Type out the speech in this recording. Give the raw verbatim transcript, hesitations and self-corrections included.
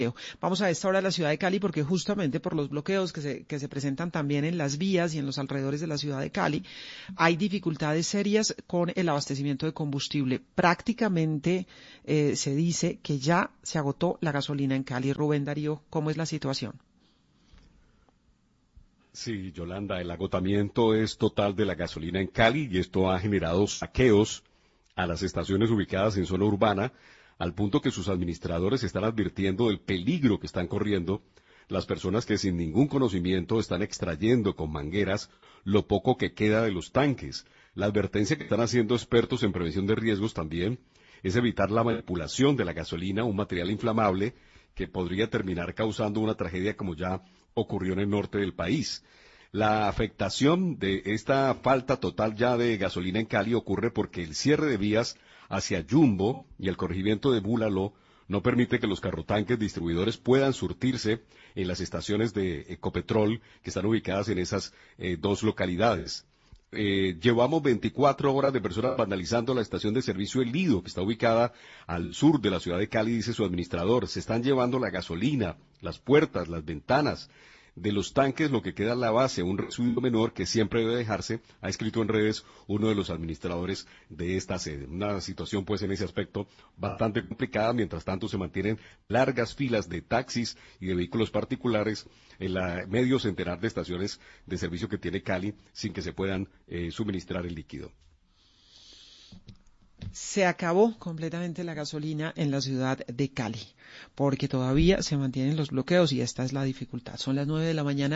Vamos a esta hora a la ciudad de Cali porque justamente por los bloqueos que se, que se presentan también en las vías y en los alrededores de la ciudad de Cali, hay dificultades serias con el abastecimiento de combustible. Prácticamente eh, se dice que ya se agotó la gasolina en Cali. Rubén Darío, ¿cómo es la situación? Sí, Yolanda, el agotamiento es total de la gasolina en Cali y esto ha generado saqueos a las estaciones ubicadas en zona urbana, al punto que sus administradores están advirtiendo del peligro que están corriendo las personas que sin ningún conocimiento están extrayendo con mangueras lo poco que queda de los tanques. La advertencia que están haciendo expertos en prevención de riesgos también es evitar la manipulación de la gasolina, un material inflamable que podría terminar causando una tragedia como ya ocurrió en el norte del país. La afectación de esta falta total ya de gasolina en Cali ocurre porque el cierre de vías hacia Yumbo y el corregimiento de Búlalo no permite que los carrotanques distribuidores puedan surtirse en las estaciones de Ecopetrol que están ubicadas en esas eh, dos localidades. Eh, llevamos veinticuatro horas de personas vandalizando la estación de servicio El Lido, que está ubicada al sur de la ciudad de Cali, dice su administrador. Se están llevando la gasolina, las puertas, las ventanas de los tanques, lo que queda en la base, un residuo menor que siempre debe dejarse, ha escrito en redes uno de los administradores de esta sede. Una situación, pues, en ese aspecto bastante complicada. Mientras tanto, se mantienen largas filas de taxis y de vehículos particulares en la medio centenar de estaciones de servicio que tiene Cali sin que se puedan eh, suministrar el líquido. Se acabó completamente la gasolina en la ciudad de Cali, porque todavía se mantienen los bloqueos y esta es la dificultad. Son las nueve de la mañana.